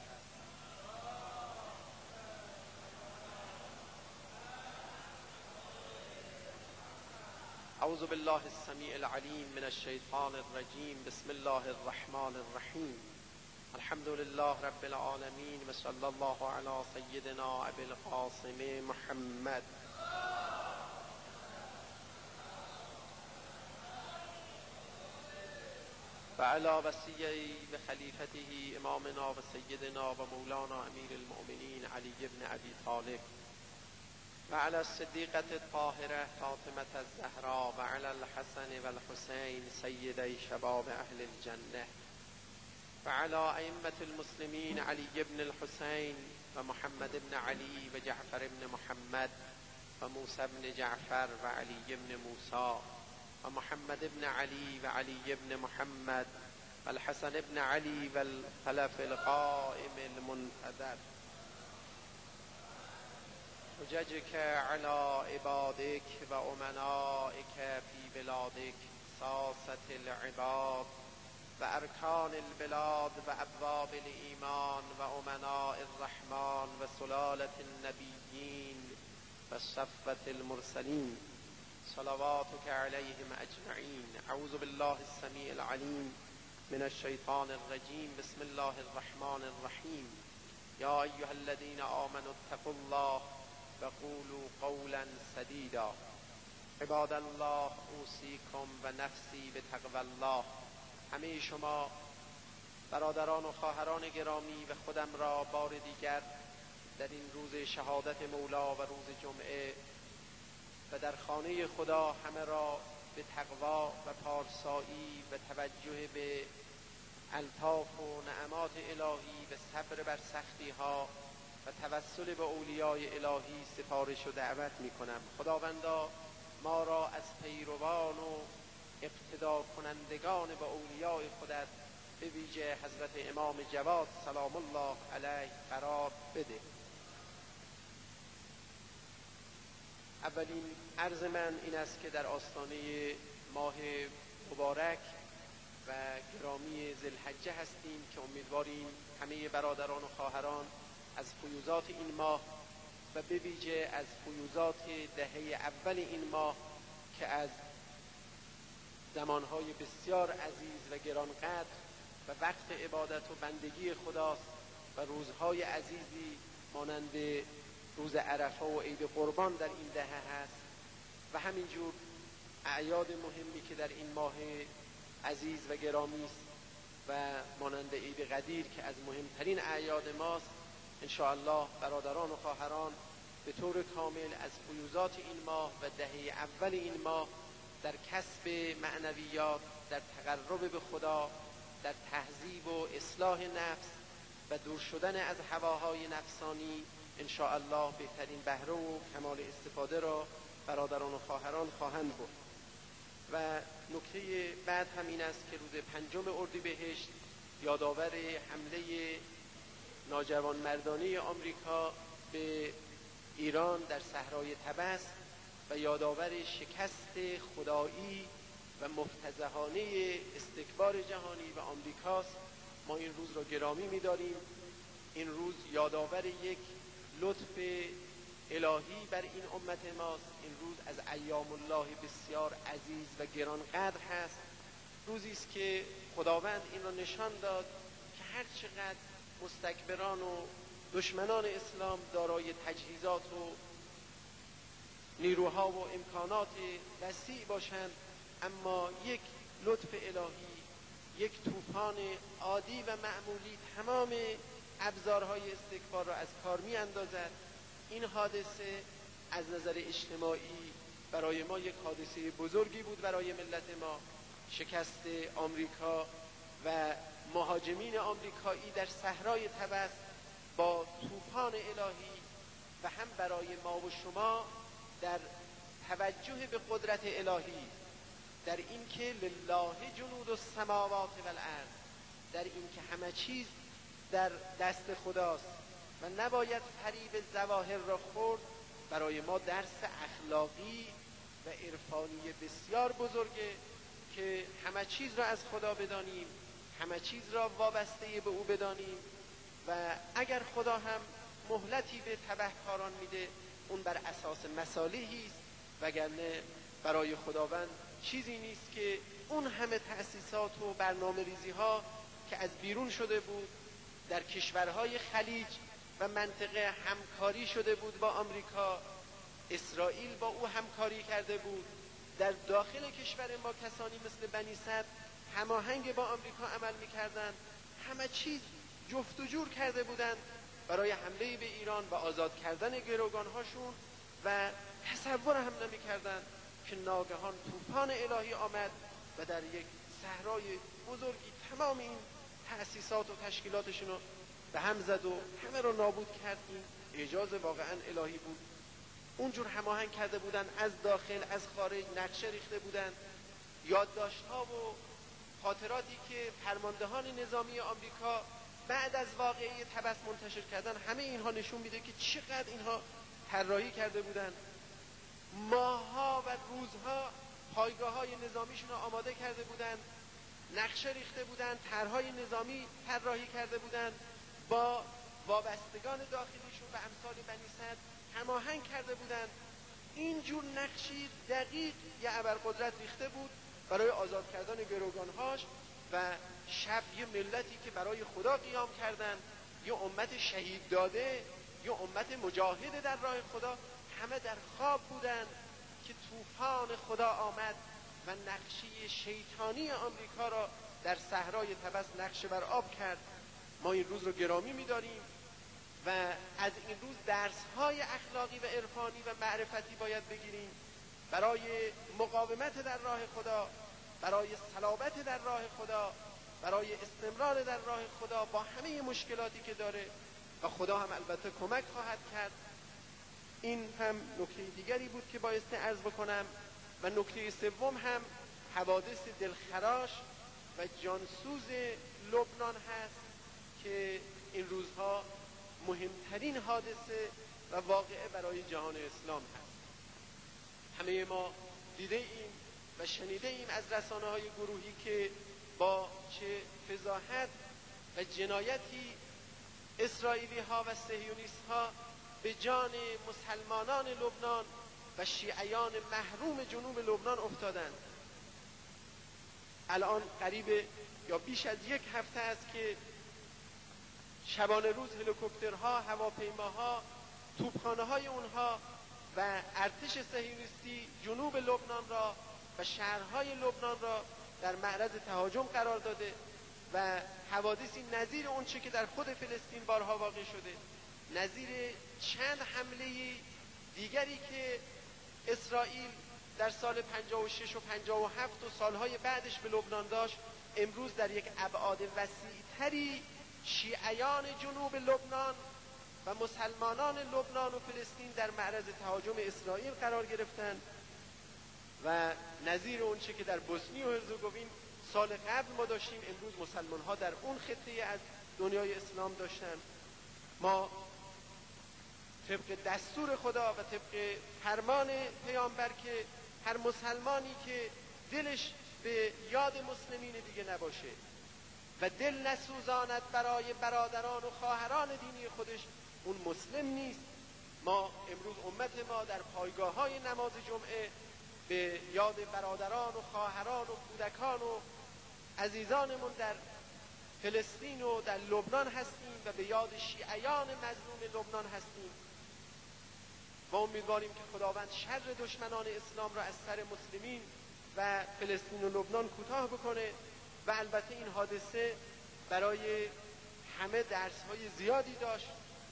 اعوذ بالله السمیع العلیم من الشیطان الرجیم. بسم الله الرحمن الرحیم. الحمد لله رب العالمین و صلی الله علی سیدنا ابی القاسم محمد. و علی وصیه و خلیفته امامنا و سیدنا و مولانا امیر المؤمنین علی بن ابی طالب و علی الصدیقة الطاهرة فاطمة الزهراء و علی الحسن و الحسین سیدی شباب اهل الجنه و علی ائمة المسلمین علی بن الحسین و محمد بن علی و جعفر بن محمد و موسی بن جعفر و علی بن موسی و محمد بن علی و علی بن محمد و الحسن بن علی و الخلف القائم المنتظر. حججك على عبادك و امنائك في بلادك ساسة العباد و ارکان البلاد و ابواب الایمان و امناء الرحمن و سلالة النبیین و صفوة المرسلین صلواتك عليهم اجمعین. اعوذ بالله السمیع العلیم من الشیطان الرجیم. بسم الله الرحمن الرحیم. یا ایها الذین آمنوا اتقوا الله وقولوا قولا سدیدا عباد الله اوصیکم و نفسی به تقوی الله. همه شما برادران و خواهران گرامی و خودم را بار دیگر در این روز شهادت مولا و روز جمعه و در خانه خدا همه را به تقوا و پارسایی و توجه به الطاف و نعمات الهی و صبر بر سختی ها و توسل به اولیای الهی سفارش و دعوت می کنم. خداوندا ما را از پیروان و اقتدا کنندگان به اولیای خودت به ویژه حضرت امام جواد سلام الله علیه قرار بده. اولین عرض من این است که در آستانه ماه مبارک و گرامی ذوالحجه هستیم که امیدواریم همه برادران و خواهران از فیوضات این ماه و به ویژه از فیوضات دهه اول این ماه که از زمانهای بسیار عزیز و گرانقدر و وقت عبادت و بندگی خداست و روزهای عزیزی مانند روز عرفه و عید قربان در این دهه هست و همینجور اعیاد مهمی که در این ماه عزیز و گرامی است و مانند عید قدیر که از مهمترین اعیاد ماست. ان شاء الله برادران و خواهران به طور کامل از فیوضات این ماه و دهه اول این ماه در کسب معنویات، در تقرب به خدا، در تهذیب و اصلاح نفس و دور شدن از هواهای نفسانی ان شاء الله بهترین بهره و کمال استفاده را برادران و خواهران خواهند برد. و نکته بعد هم این است که روز پنجم اردیبهشت یادآور حمله ناجوانمردانه آمریکا به ایران در صحرای طبس و یادآور شکست خدایی و مفتضحانه استکبار جهانی و آمریکاست. ما این روز را گرامی می‌داریم. این روز یادآور یک لطف الهی بر این امت ماست. این روز از ایام الله بسیار عزیز و گرانقدر هست. روزی است که خداوند این را نشان داد که هر چقدر مستکبران و دشمنان اسلام دارای تجهیزات و نیروها و امکانات وسیع باشند، اما یک لطف الهی، یک طوفان عادی و معمولی تمام ابزارهای استکبار را از کار می اندازد. این حادثه از نظر اجتماعی برای ما یک حادثه بزرگی بود، برای ملت ما. شکست آمریکا و مهاجمین آمریکایی در صحرای طبس با طوفان الهی و هم برای ما و شما در توجه به قدرت الهی، در این که لله جنود السماوات والارض، در این که همه چیز در دست خداست و نباید فریب ظواهر را خورد، برای ما درس اخلاقی و عرفانی بسیار بزرگه که همه چیز را از خدا بدانیم، همه چیز را وابسته به او بدانیم و اگر خدا هم مهلتی به تبهکاران میده اون بر اساس مصالحی است، وگرنه برای خداوند چیزی نیست که اون همه تأسیسات و برنامه ریزی ها که از بیرون شده بود، در کشورهای خلیج و منطقه همکاری شده بود با آمریکا، اسرائیل با او همکاری کرده بود، در داخل کشور ما کسانی مثل بنی صدر هماهنگ با آمریکا عمل میکردند، همه چیز جفت و جور کرده بودند برای حمله به ایران و آزاد کردن گروگانهاشون و تصور هم نمیکردند که ناگهان طوفان الهی آمد و در یک صحرای بزرگی تمام این تأسیسات و تشکیلاتشون رو به هم زد و همه رو نابود کرد. این اعجاز واقعا الهی بود. اونجور هماهنگ کرده بودن، از داخل از خارج نقشه ریخته بودن. یادداشت‌ها و خاطراتی که فرماندهان نظامی آمریکا بعد از واقعه طبس منتشر کردن، همه اینها نشون میده که چقدر اینها طراحی کرده بودن. ماه‌ها و روزها پایگاه‌های نظامیشون رو آماده کرده بودن، نقشه ریخته بودن، طرح‌های نظامی طراحی کرده بودن، با وابستگان داخلیشون و امثال بنی صدر هماهنگ کرده بودن. اینجور نقشی دقیق یه ابرقدرت ریخته بود برای آزاد کردن گروگانهاش و شب یه ملتی که برای خدا قیام کردن، یه امت شهید داده، یه امت مجاهد در راه خدا، همه در خواب بودن که طوفان خدا آمد و نقشه شیطانی آمریکا را در صحرای طبس نقشه بر آب کرد. ما این روز رو گرامی می‌داریم و از این روز درس‌های اخلاقی و عرفانی و معرفتی باید بگیریم برای مقاومت در راه خدا، برای صلابت در راه خدا، برای استمرار در راه خدا با همه مشکلاتی که داره و خدا هم البته کمک خواهد کرد. این هم نکته دیگری بود که بایستی عرض بکنم. و نکته سوم هم حوادث دلخراش و جانسوز لبنان هست که این روزها مهمترین حادثه و واقعه برای جهان اسلام هست. همه ما دیده ایم و شنیده ایم از رسانه های گروهی که با چه فضاحت و جنایتی اسرائیلی ها و صهیونیست ها به جان مسلمانان لبنان و شیعیان محروم جنوب لبنان افتادند. الان قریب یا بیش از یک هفته است که شبانه روز هلیکوپترها، هواپیماها، توپخانه‌های اونها و ارتش صهیونیستی جنوب لبنان را و شهرهای لبنان را در معرض تهاجم قرار داده و حوادثی نظیر اون چه که در خود فلسطین بارها واقع شده، نظیر چند حمله دیگری که اسرائیل در سال پنجاه و شش و پنجاه و هفت و سالهای بعدش به لبنان داشت، امروز در یک ابعاد وسیع‌تری شیعیان جنوب لبنان و مسلمانان لبنان و فلسطین در معرض تهاجم اسرائیل قرار گرفتند و نظیر اون چه که در بوسنی و هرزگوین سال قبل ما داشتیم، امروز مسلمان ها در اون خطه از دنیای اسلام داشتند. ما طبق دستور خدا و طبق فرمان پیامبر که هر مسلمانی که دلش به یاد مسلمین دیگه نباشه و دل نسوزاند برای برادران و خواهران دینی خودش، اون مسلم نیست. ما امروز امت ما در پایگاه های نماز جمعه به یاد برادران و خواهران و کودکان و عزیزانمون در فلسطین و در لبنان هستیم و به یاد شیعیان مظلوم لبنان هستیم. ما امیدواریم که خداوند شر دشمنان اسلام را از سر مسلمین و فلسطین و لبنان کوتاه بکنه و البته این حادثه برای همه درس‌های زیادی داشت.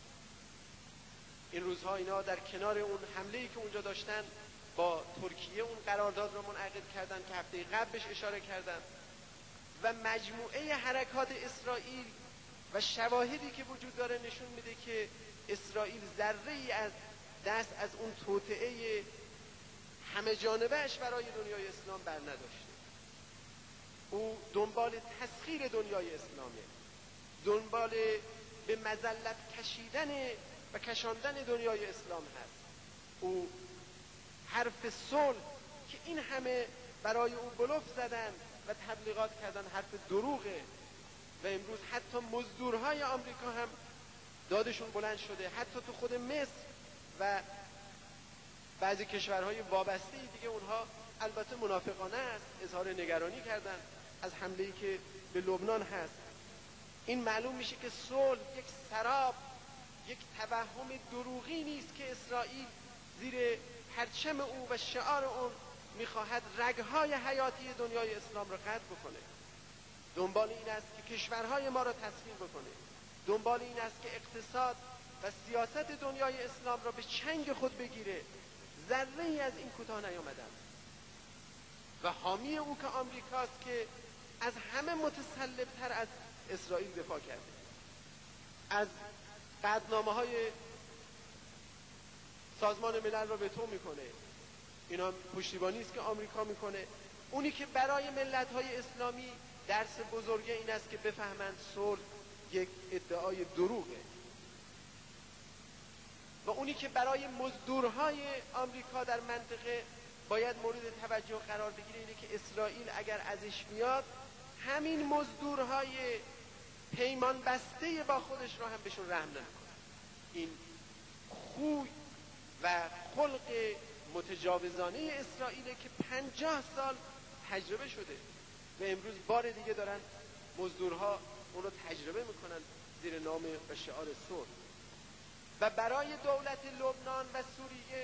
این روزها اینا در کنار اون حمله‌ای که اونجا داشتن با ترکیه اون قرارداد را منعقد کردن که هفته قبل بهش اشاره کردن و مجموعه حرکات اسرائیل و شواهدی که وجود داره نشون میده که اسرائیل ذره‌ای از دست از اون توطئه همه جانبهش برای دنیای اسلام بر نداشته. او دنبال تسخیر دنیای اسلامه، دنبال به مذلت کشیدن و کشاندن دنیای اسلام هست. او حرف صلح که این همه برای او بلوف زدن و تبلیغات کردن حرف دروغه و امروز حتی مزدورهای آمریکا هم دادشون بلند شده، حتی تو خود مصر و بعضی کشورهای وابسته دیگه اونها البته منافقانه است، اظهار نگرانی کردن از حمله‌ای که به لبنان هست. این معلوم میشه که صلح یک سراب، یک توهم دروغی نیست که اسرائیل زیر پرچم او و شعار اون میخواهد رگهای حیاتی دنیای اسلام را قطع بکنه. دنبال این است که کشورهای ما را تسخیر بکنه، دنبال این است که اقتصاد و سیاست دنیای اسلام را به چنگ خود بگیره. ذره‌ای از این کوتاه نیامدن و حامی او که آمریکاست که از همه متسلب‌تر از اسرائیل دفاع کرده، از قطعنامه‌های سازمان ملل را وتو میکنه. اینا پشتیبانی است که آمریکا میکنه. اونی که برای ملت‌های اسلامی درس بزرگه این است که بفهمند صلح یک ادعای دروغه و اونی که برای مزدورهای آمریکا در منطقه باید مورد توجه قرار بگیره اینه که اسرائیل اگر ازش میاد همین مزدورهای پیمان بسته با خودش رو هم بهشون رحم نمیکنه. این خوی و خلق متجاوزانه اسرائیل که پنجاه سال تجربه شده و امروز بار دیگه دارن مزدورها اون رو تجربه میکنن زیر نام و شعار صلح. و برای دولت لبنان و سوریه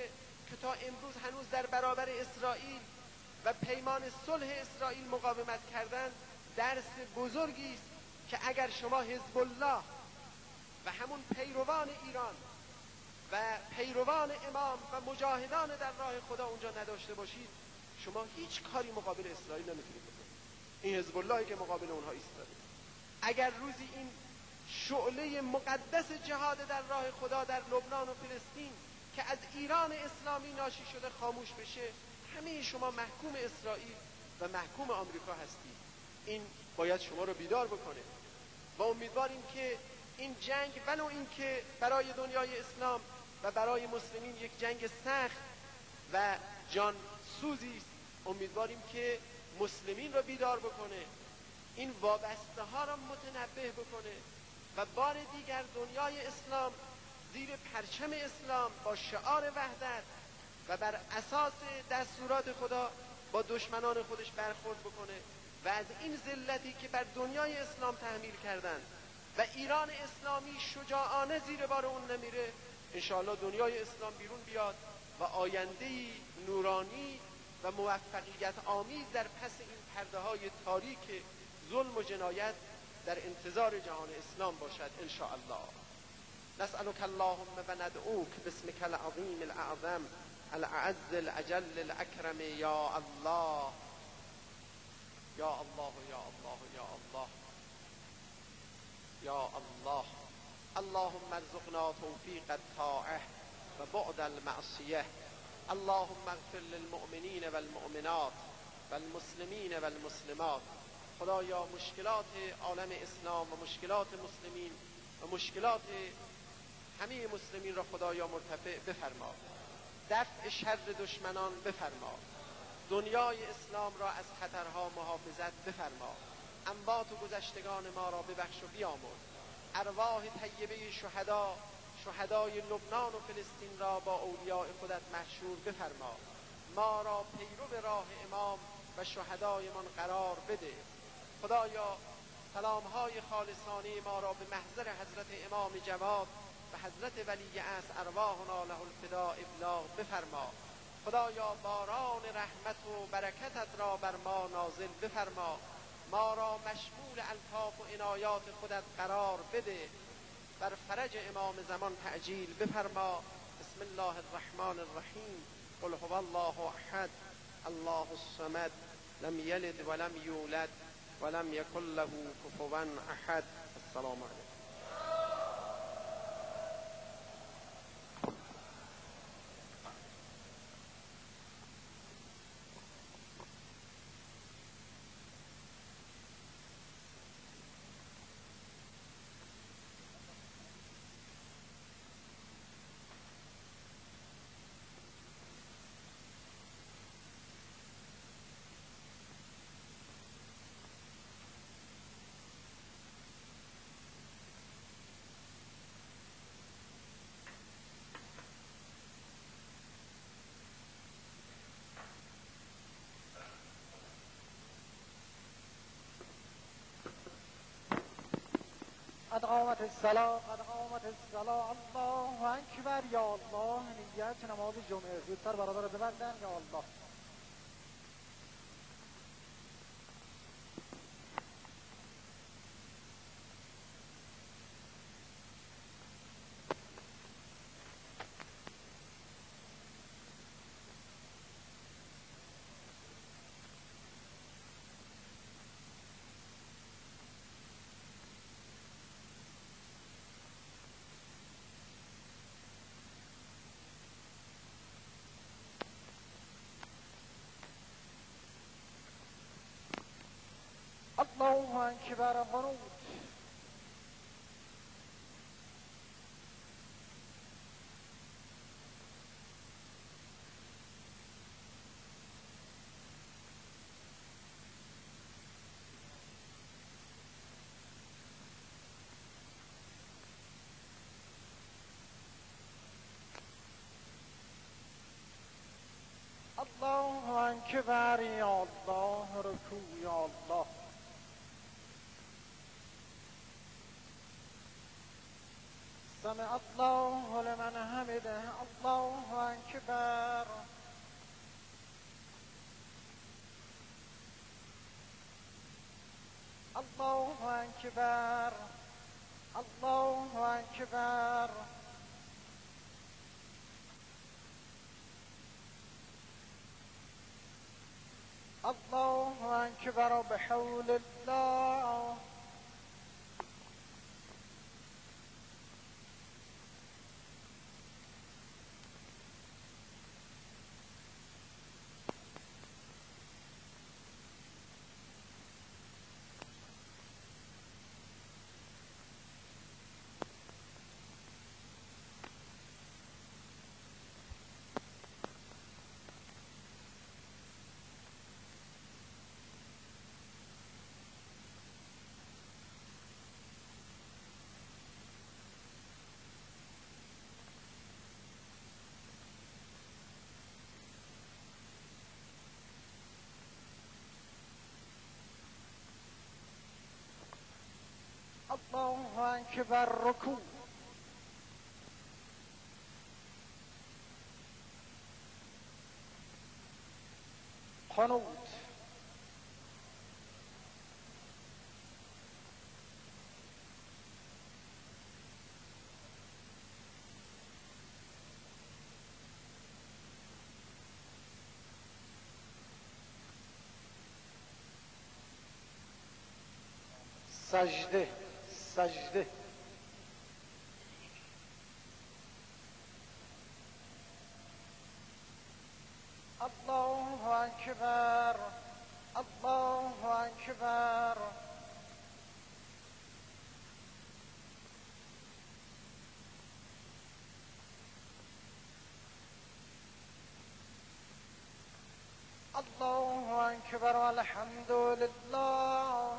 که تا امروز هنوز در برابر اسرائیل و پیمان صلح اسرائیل مقاومت کردند درس بزرگی است که اگر شما حزب الله و همون پیروان ایران و پیروان امام و مجاهدان در راه خدا اونجا نداشته باشید، شما هیچ کاری مقابل اسرائیل نمیتونید بکنید. این حزب اللهی که مقابل اونها ایستاده. اگر روزی این شعله مقدس جهاد در راه خدا در لبنان و فلسطین که از ایران اسلامی ناشی شده خاموش بشه، همه شما محکوم اسرائیل و محکوم آمریکا هستید. این باید شما رو بیدار بکنه و امیدواریم که این جنگ ولو این که برای دنیای اسلام و برای مسلمین یک جنگ سخت و جان سوزی است، امیدواریم که مسلمین رو بیدار بکنه، این وابسته ها را متنبه بکنه و بار دیگر دنیای اسلام زیر پرچم اسلام با شعار وحدت و بر اساس دستورات خدا با دشمنان خودش برخورد بکنه و از این ذلتی که بر دنیای اسلام تحمیل کردند و ایران اسلامی شجاعانه زیر بار اون نمیره، انشاءالله دنیای اسلام بیرون بیاد و آینده‌ای نورانی و موفقیت آمیز در پس این پرده های تاریک ظلم و جنایت در انتظار جهان اسلام باشد انشاءالله. نسألك اللهم و ندعوک باسمك العظیم الاعظم الاعز الاجل الاکرم یا الله یا الله یا الله یا الله یا الله. اللهم ارزقنا توفیق الطاعه و بعد المعصیه. اللهم اغفر للمؤمنین والمؤمنات والمسلمین والمسلمات. خدایا مشکلات عالم اسلام و مشکلات مسلمین و مشکلات همه مسلمین را خدایا مرتفع بفرما، دفع شر دشمنان بفرما، دنیای اسلام را از خطرها محافظت بفرما، اموات و گذشتگان ما را ببخش و بیامرز، ارواح طیبه شهدا شهدای لبنان و فلسطین را با اولیاء خودت محشور بفرما، ما را پیرو راه امام و شهدایمان قرار بده. خدایا سلامهای خالصانه ما را به محضر حضرت امام جواد و حضرت ولی عصر ارواحنا له الفداء ابلاغ بفرما. خدایا باران رحمت و برکتت را بر ما نازل بفرما، ما را مشمول الطاف و عنایات خودت قرار بده، بر فرج امام زمان تعجیل بفرما. بسم الله الرحمن الرحیم. قل هو الله احد الله الصمد لم یلد ولم یولد ولم یکن له کفوا احد. السلام علیکم. قد قامت الصلاة قد قامت الصلاة. الله اکبر. یا الله. نیت نماز جمعه. زودتر برادر ببندن. یا الله. الله اکبر. قنوت. الله اکبر. یا الله. رکوع. یا الله. سمع الله لمن حمده الله اکبر الله اکبر الله اکبر الله اکبر بحول الله الله اکبر رکوع قنوت سجده سجده الله اکبر الله اکبر الله اکبر والحمد لله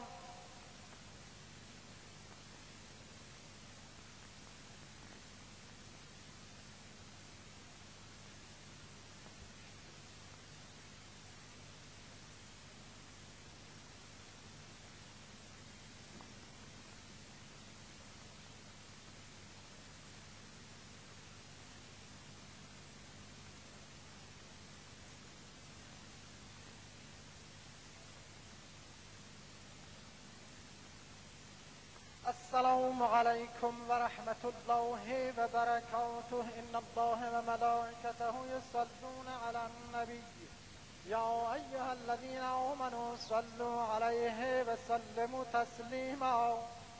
السلام علیکم و رحمت الله و برکاته. ان الله و ملائکته یصلون علی النبی یا ایها الذین آمنوا صلوا علیه و سلموا تسلیما.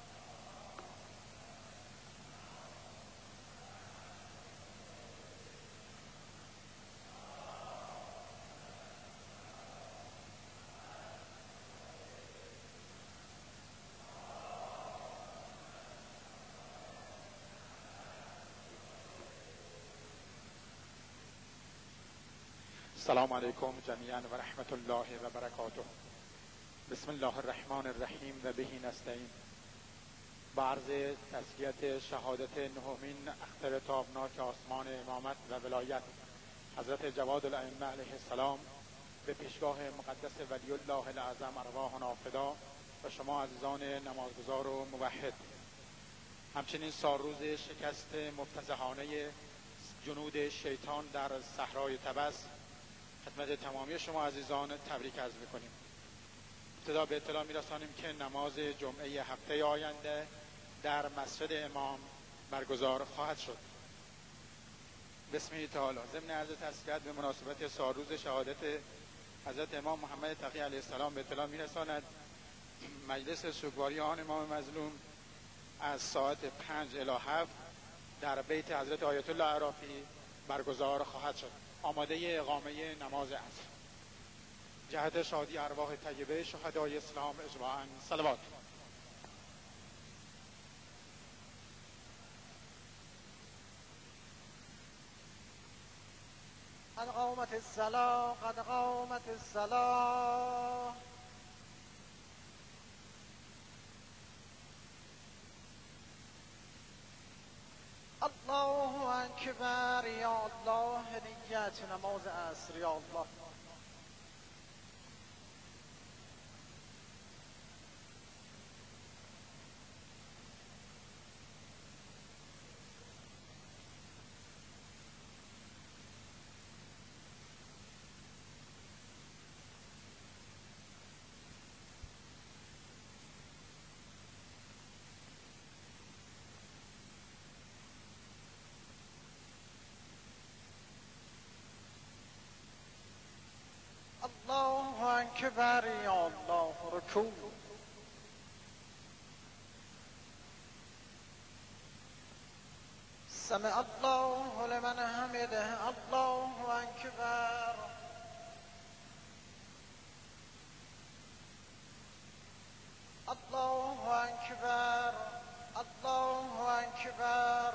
السلام علیکم جمیعا و رحمت الله و برکاته. بسم الله الرحمن الرحیم و به نستعین. با عرض تسلیت شهادت نهمین اختر تابناک آسمان امامت و ولایت حضرت جواد الائمه علیه السلام به پیشگاه مقدس ولی الله الاعظم ارواحنا فدا و شما عزیزان نمازگزار و موحد. همچنین سالروز شکست مفتضحانه جنود شیطان در صحرای طبس خدمت تمامی شما عزیزان تبریک عرض می‌کنیم. ابتدا به اطلاع می‌رسانیم که نماز جمعه هفته آینده در مسجد امام برگزار خواهد شد. بسم تعالی. ضمن عرض تسلیت به مناسبت سالروز شهادت حضرت امام محمد تقی علیه السلام به اطلاع می‌رساند مجلس سوگواری آن امام مظلوم از ساعت پنج الی هفت در بیت حضرت آیت الله عرافی برگزار خواهد شد. آماده اقامه نماز عصر. جهت شادی ارواح طیبه شهدای اسلام اجماعاً صلوات. قد قامت الصلاة قد قامت الصلاة. الله اکبر. یا الله نیت نماز عصر. یا الله. اکبر یا الله رکوع. سمع الله لمن حمده الله اکبر. الله اکبر الله اکبر.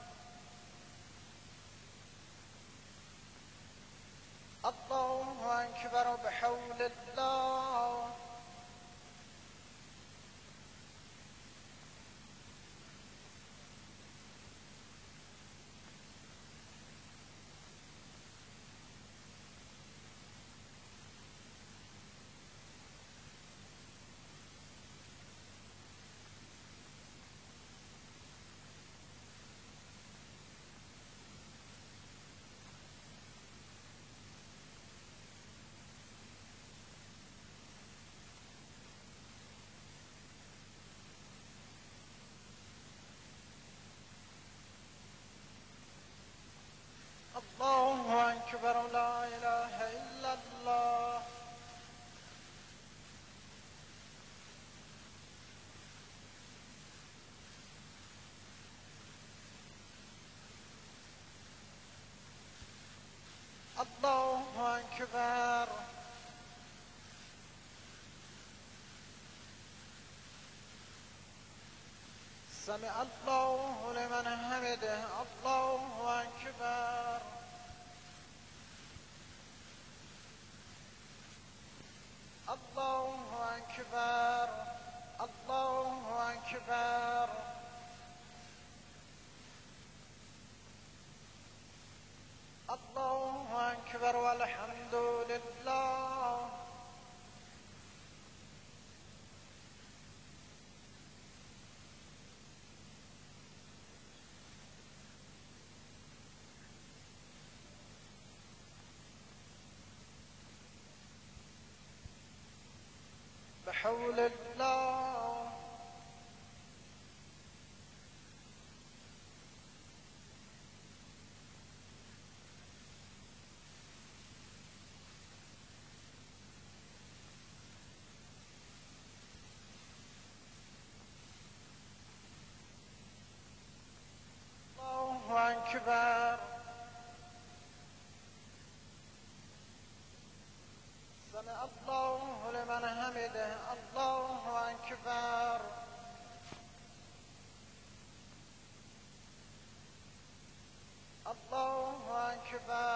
الله اکبر بحول الله. الله اکبر لا اله الا الله. الله اکبر. سمع الله لمن حمده الله اکبر. الله اکبر الله اکبر. الله اکبر والحمد لله. بحول الله. الله اکبر. سمع الله لمن حمده الله اکبر. الله اکبر.